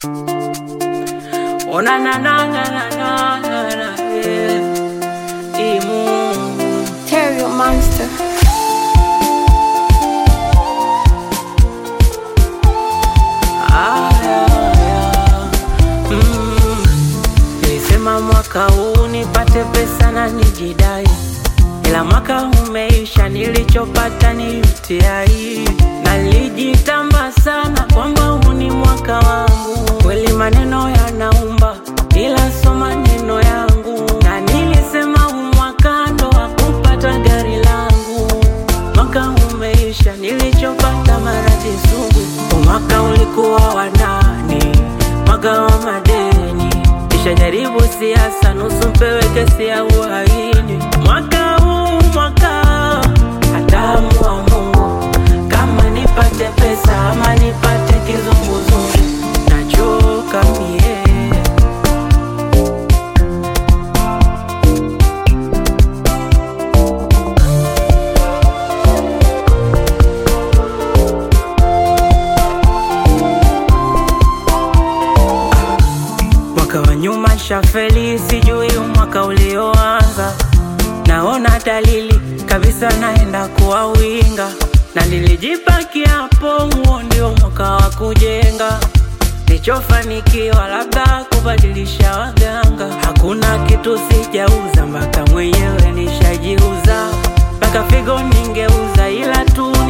Oh na na na na na na na, yeah. Imu Terrio Monster. Nilisema mwaka huu nipate pesa na nijidai, ila mwaka umeisha, nilichopata ni UTI. Nalijitamba sana kwamba huu ni mwaka wangu, kweli maneno yanaumba ila so maneno yangu. Na nilisema huu mwaka ndo wa kupata gari langu, mwaka umeisha, nilichopata maradhi sugu. Mwaka ulikuwa wa nani? Mwaka wa madeni, kisha jaribu siasa, nusu mpewe kesi ya uhaini. Mwaka huu mwaka hatamu wa Mungu, kama nipate pesa ama nipate kizunguzungu, nachoka mie. Mwaka wa nyuma shafeli, sijui mwaka ulioanza. Naona dalili kabisa naenda kuwa winga, na nilijipakia hapo, huo ndio mwaka wa kujenga. Nichofanikiwa labda kubadilisha waganga, hakuna kitu sijauza, mpaka mwenyewe nishajiuza. Mpaka figo ningeuza, ila tu